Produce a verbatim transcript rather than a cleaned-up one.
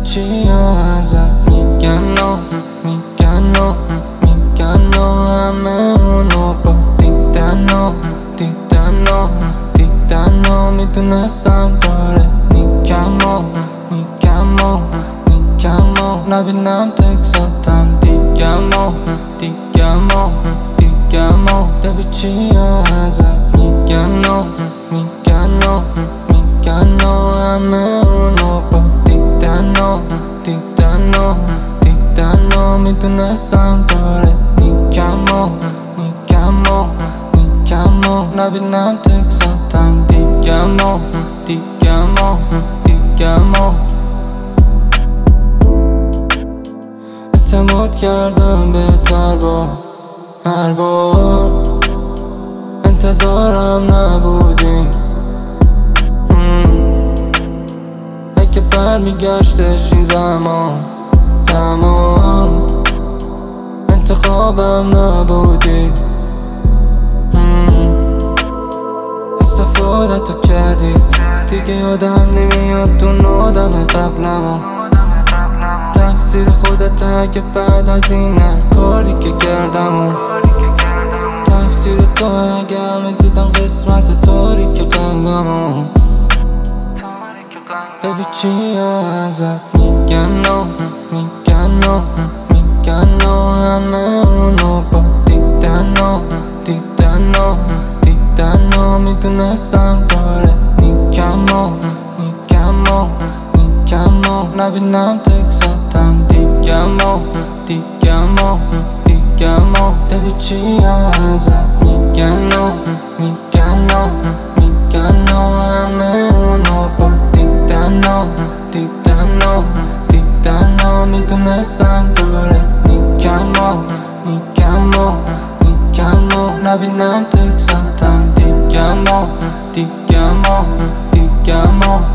چی ازت میگن نو میگن نو میگن نو همه اونو با دیدن و دیدن و دیدن و میدونستم داره میگم و میگم و میگم و نبینم تکساتم دیگم و دیگم و دیگم و دبی چی ازت میگن نو میگن نو میگن نو همه اونو با دیدن و دیدن و دیدن و میدونستم داره میگم و میگم و میگم و نبینم تکساتم دیگم و دیگم و دیگم و اعتماد کردم بهتر با هر بار انتظارم نبودی اگه برمیگشتش این زمان زمان انتخابم نبودی استفاده تو کردی دیگه یادم نمیاد تو نادم قبلمو تقصیر خودت اگه بعد از این هر کاری که کردمو تقصیر تو اگه همه دیدم قسمت تاریک قلبمو ببی چی ازت میگن نو میگن نو میگن نو همه اونو با دیدن و دیدن و دیدن و میدونستم داره میگم و میگم و میگم و نبینم تکساتم دیگم و دیگم و دیگم و دبی چی ازت میگن نو میگن نو میگن نو همه اونو با دیدن و دیدن و دیدن و میدونستم داره میگم و میگم و میگم و نبینم تکساتم دیگم و دیگم و دیگم و